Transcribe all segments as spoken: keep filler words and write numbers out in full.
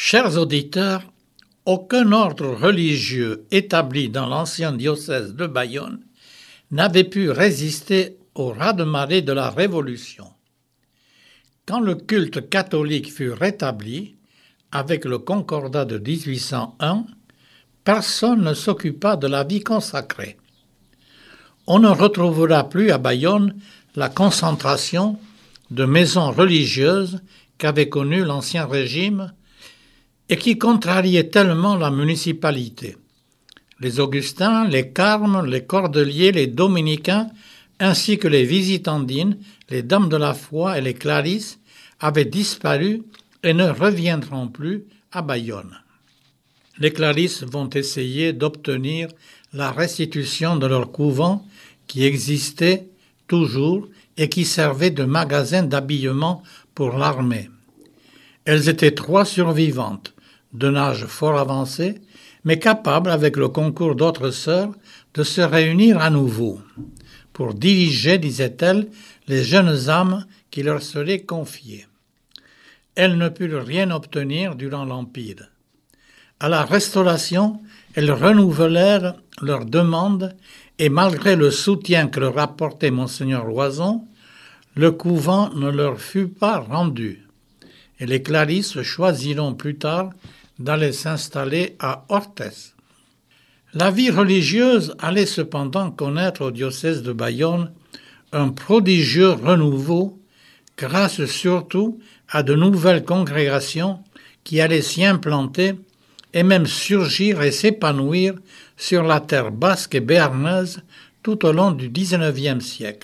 Chers auditeurs, aucun ordre religieux établi dans l'ancien diocèse de Bayonne n'avait pu résister au raz-de-marée de la Révolution. Quand le culte catholique fut rétabli, avec le Concordat de dix-huit cent un, personne ne s'occupa de la vie consacrée. On ne retrouvera plus à Bayonne la concentration de maisons religieuses qu'avait connue l'Ancien Régime et qui contrariait tellement la municipalité. Les Augustins, les Carmes, les Cordeliers, les Dominicains, ainsi que les Visitandines, les Dames de la Foi et les Clarisses avaient disparu et ne reviendront plus à Bayonne. Les Clarisses vont essayer d'obtenir la restitution de leur couvent qui existait toujours et qui servait de magasin d'habillement pour l'armée. Elles étaient trois survivantes, d'un âge fort avancé, mais capables, avec le concours d'autres sœurs, de se réunir à nouveau, pour diriger, disait-elle, les jeunes âmes qui leur seraient confiées. Elles ne purent rien obtenir durant l'Empire. À la Restauration, elles renouvelèrent leurs demandes et malgré le soutien que leur apportait Monseigneur Loison, le couvent ne leur fut pas rendu. Et les Clarisses choisiront plus tard d'aller s'installer à Orthez. La vie religieuse allait cependant connaître au diocèse de Bayonne un prodigieux renouveau grâce surtout à de nouvelles congrégations qui allaient s'y implanter et même surgir et s'épanouir sur la terre basque et béarnaise tout au long du dix-neuvième siècle.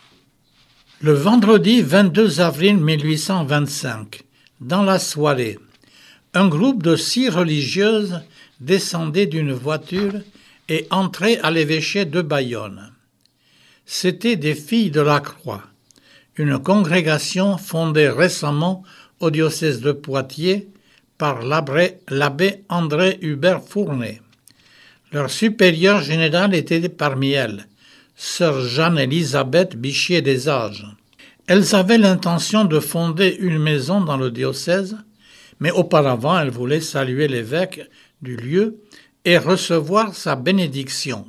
Le vendredi vingt-deux avril mille huit cent vingt-cinq, dans la soirée, un groupe de six religieuses descendait d'une voiture et entrait à l'évêché de Bayonne. C'étaient des filles de la Croix, une congrégation fondée récemment au diocèse de Poitiers par l'abbé, l'abbé André Hubert Fournet. Leur supérieur général était parmi elles, sœur Jeanne-Élisabeth Bichier des Ages. Elles avaient l'intention de fonder une maison dans le diocèse, mais auparavant elles voulaient saluer l'évêque du lieu et recevoir sa bénédiction.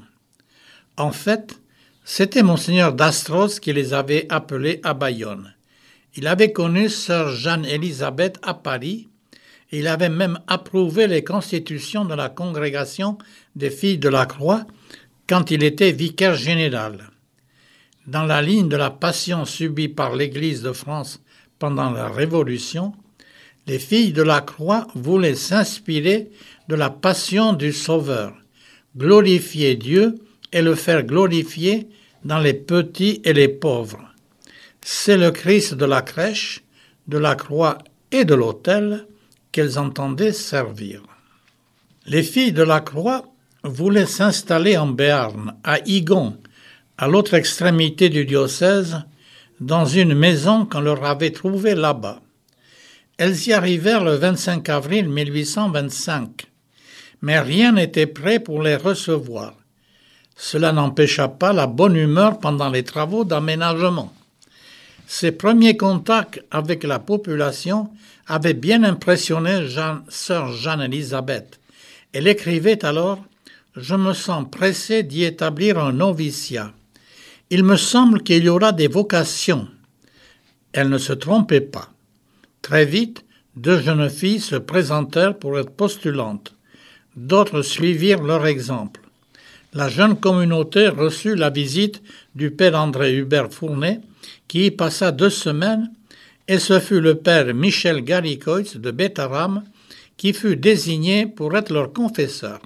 En fait, c'était Monseigneur d'Astros qui les avait appelées à Bayonne. Il avait connu sœur Jeanne-Élisabeth à Paris et il avait même approuvé les constitutions de la congrégation des filles de la Croix quand il était vicaire général. Dans la ligne de la passion subie par l'Église de France pendant la Révolution, les filles de la Croix voulaient s'inspirer de la passion du Sauveur, glorifier Dieu et le faire glorifier dans les petits et les pauvres. C'est le Christ de la crèche, de la croix et de l'autel qu'elles entendaient servir. Les filles de la Croix voulaient s'installer en Béarn, à Igon, à l'autre extrémité du diocèse, dans une maison qu'on leur avait trouvée là-bas. Elles y arrivèrent le vingt-cinq avril mille huit cent vingt-cinq, mais rien n'était prêt pour les recevoir. Cela n'empêcha pas la bonne humeur pendant les travaux d'aménagement. Ces premiers contacts avec la population avaient bien impressionné Jeanne, sœur Jeanne-Élisabeth. Elle écrivait alors « Je me sens pressée d'y établir un noviciat. Il me semble qu'il y aura des vocations. » Elle ne se trompait pas. Très vite, deux jeunes filles se présentèrent pour être postulantes. D'autres suivirent leur exemple. La jeune communauté reçut la visite du père André Hubert Fournet, qui y passa deux semaines, et ce fut le père Michel Garicoitz de Bétaram qui fut désigné pour être leur confesseur.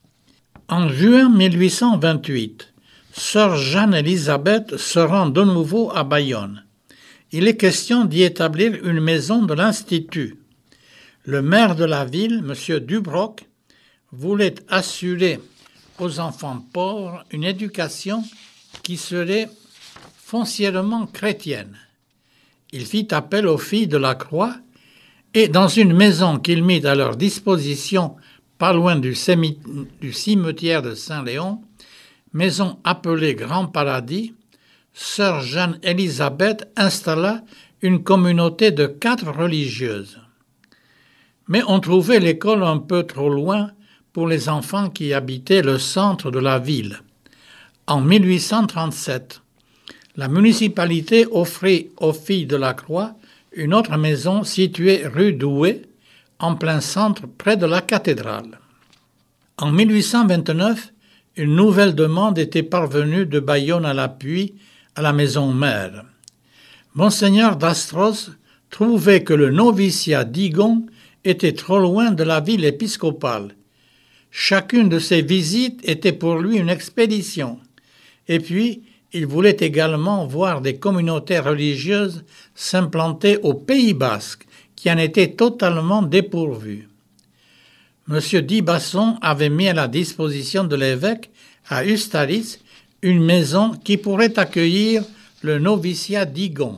En juin mille huit cent vingt-huit, sœur Jeanne-Élisabeth se rend de nouveau à Bayonne. Il est question d'y établir une maison de l'Institut. Le maire de la ville, M. Dubroc, voulait assurer aux enfants pauvres une éducation qui serait foncièrement chrétienne. Il fit appel aux filles de la Croix et, dans une maison qu'il mit à leur disposition pas loin du, sémi- du cimetière de Saint-Léon, maison appelée Grand Paradis, sœur Jeanne-Élisabeth installa une communauté de quatre religieuses. Mais on trouvait l'école un peu trop loin pour les enfants qui habitaient le centre de la ville. En mille huit cent trente-sept, la municipalité offrit aux filles de la Croix une autre maison située rue Douai, en plein centre près de la cathédrale. En mille huit cent vingt-neuf, une nouvelle demande était parvenue de Bayonne à l'appui à la maison mère. Monseigneur d'Astros trouvait que le noviciat d'Igon était trop loin de la ville épiscopale. Chacune de ses visites était pour lui une expédition. Et puis, il voulait également voir des communautés religieuses s'implanter au Pays basque, qui en étaient totalement dépourvues. M. Dibasson avait mis à la disposition de l'évêque, à Ustaritz, une maison qui pourrait accueillir le noviciat d'Igon.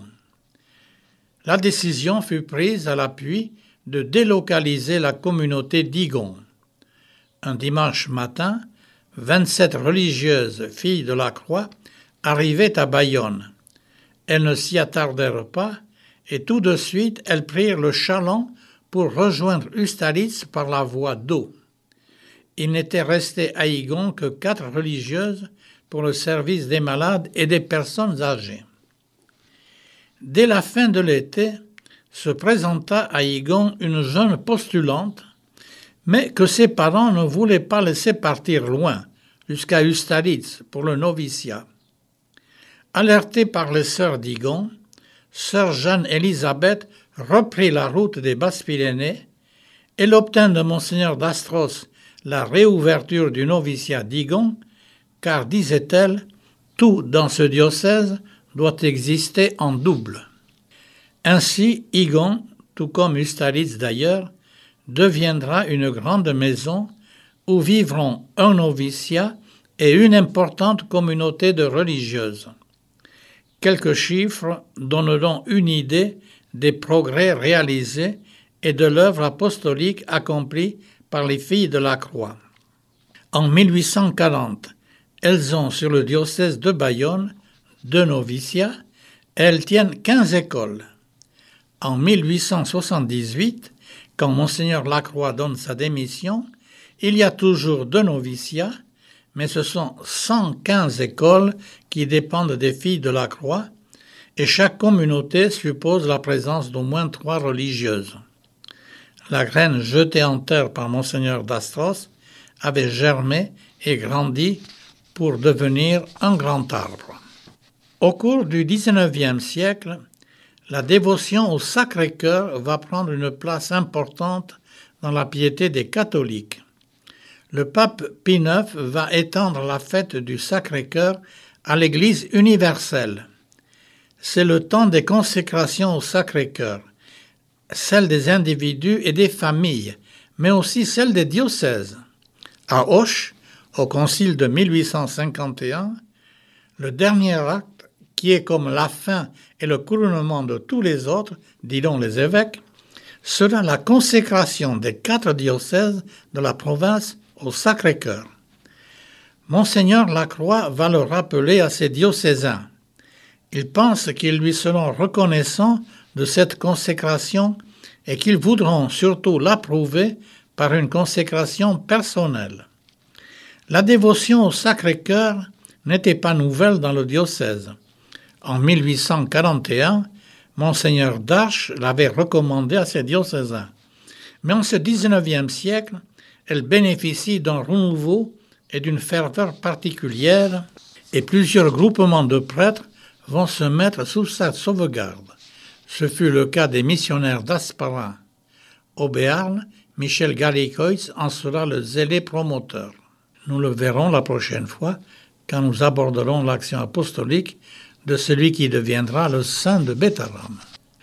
La décision fut prise à l'appui de délocaliser la communauté d'Igon. Un dimanche matin, vingt-sept religieuses, filles de la Croix, arrivaient à Bayonne. Elles ne s'y attardèrent pas et tout de suite elles prirent le chaland pour rejoindre Ustaritz par la voie d'eau. Il n'était resté à Igon que quatre religieuses pour le service des malades et des personnes âgées. Dès la fin de l'été, se présenta à Igon une jeune postulante, mais que ses parents ne voulaient pas laisser partir loin, jusqu'à Ustaritz, pour le noviciat. Alertée par les sœurs d'Igon, sœur Jeanne-Élisabeth reprit la route des Basses-Pyrénées. Elle obtint de Monseigneur d'Astros la réouverture du noviciat d'Igon, car, disait-elle, tout dans ce diocèse doit exister en double. Ainsi, Igon, tout comme Ustaritz d'ailleurs, deviendra une grande maison où vivront un noviciat et une importante communauté de religieuses. Quelques chiffres donneront une idée des progrès réalisés et de l'œuvre apostolique accomplie par les filles de la Croix. En mille huit cent quarante, elles ont sur le diocèse de Bayonne deux noviciats et elles tiennent quinze écoles. En mille huit cent soixante-dix-huit, quand Monseigneur Lacroix donne sa démission, il y a toujours deux noviciats, mais ce sont cent quinze écoles qui dépendent des filles de la Croix, et chaque communauté suppose la présence d'au moins trois religieuses. La graine jetée en terre par Monseigneur d'Astros avait germé et grandi pour devenir un grand arbre. Au cours du dix-neuvième siècle, la dévotion au Sacré-Cœur va prendre une place importante dans la piété des catholiques. Le pape Pie neuf va étendre la fête du Sacré-Cœur à l'Église universelle. C'est le temps des consécrations au Sacré-Cœur, celle des individus et des familles, mais aussi celle des diocèses. À Auch, au concile de mille huit cent cinquante et un, le dernier acte, qui est comme la fin et le couronnement de tous les autres, diront les évêques, sera la consécration des quatre diocèses de la province au Sacré-Cœur. Monseigneur Lacroix va le rappeler à ses diocésains. Il pense qu'ils lui seront reconnaissants de cette consécration et qu'ils voudront surtout l'approuver par une consécration personnelle. La dévotion au Sacré-Cœur n'était pas nouvelle dans le diocèse. En mille huit cent quarante et un, Monseigneur d'Arche l'avait recommandée à ses diocésains. Mais en ce dix-neuvième siècle, elle bénéficie d'un renouveau et d'une ferveur particulière, et plusieurs groupements de prêtres vont se mettre sous sa sauvegarde. Ce fut le cas des missionnaires d'Asparin. Au Béarn, Michel Gallicois en sera le zélé promoteur. Nous le verrons la prochaine fois quand nous aborderons l'action apostolique de celui qui deviendra le saint de Bétharram.